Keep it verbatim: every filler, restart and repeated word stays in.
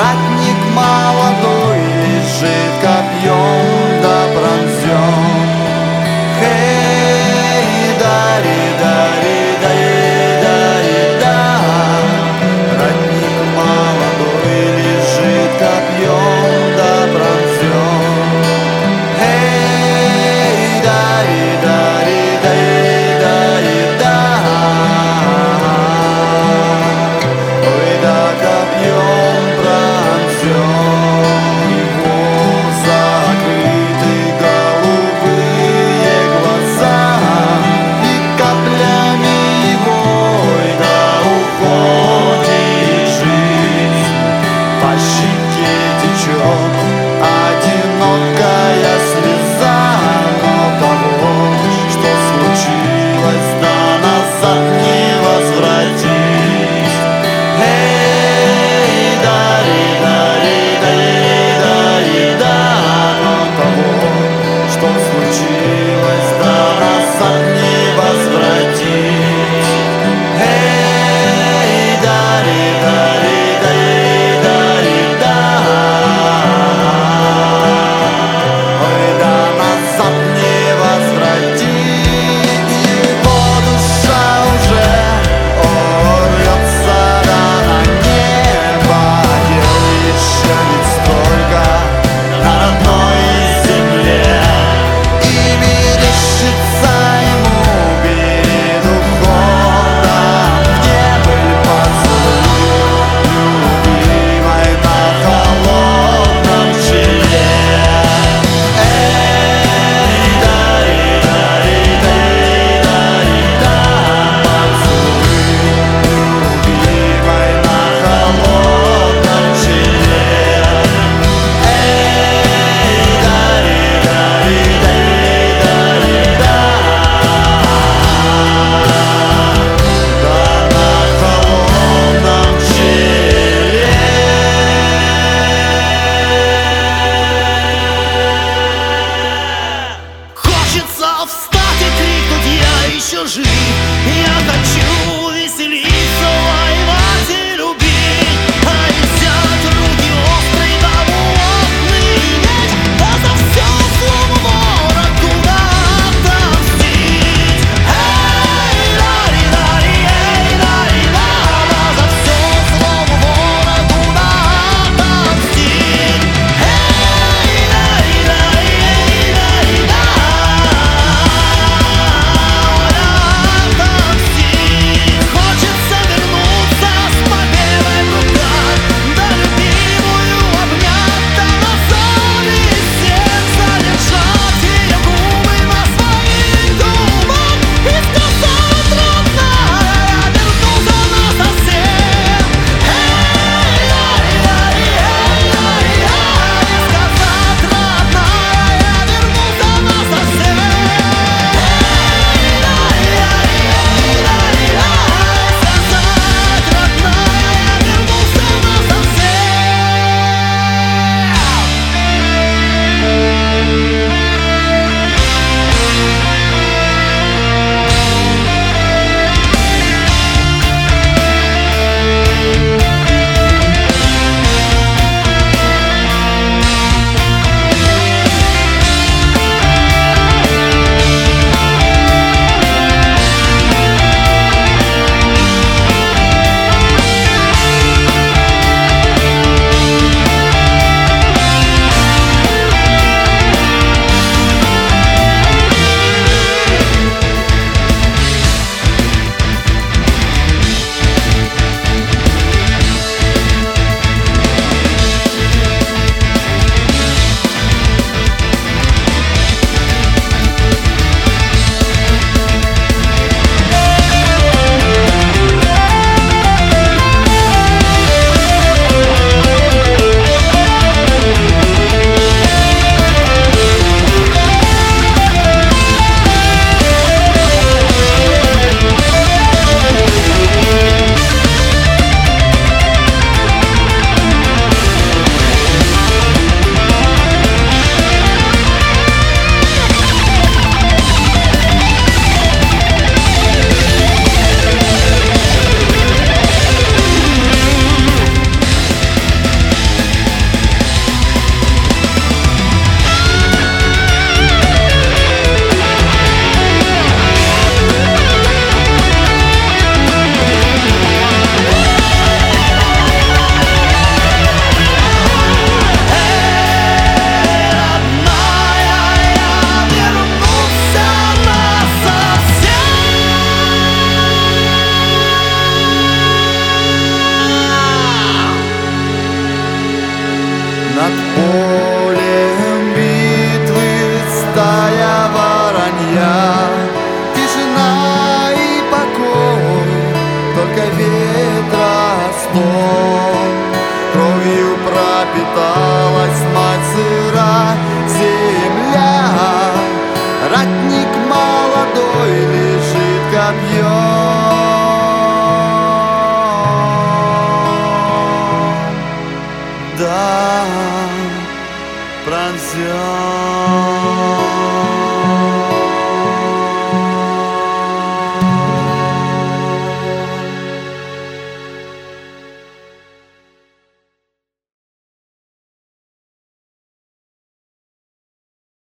Ратник молодой лежит копьем да пронзен. Хей, дари, дари, дари, дари, да. Ратник молодой лежит копьем да пронзен. Хей, дари, дари, дари, дари, да. Ой, да копьем пронзен. Его закрыты голубые глаза, и каплями его, ой, да уходит жизнь. По щеке течет одинокая слеза, но того, что случилось, да назад не возвратить. Эй, дари, дари, дари, дари, да. Но того, что случилось, да назад не возвратить. Эй, дари, дари, дари, дари, да. кровью пропиталась мать сыра земля. Ратник молодой лежит копьем, да, пронзен.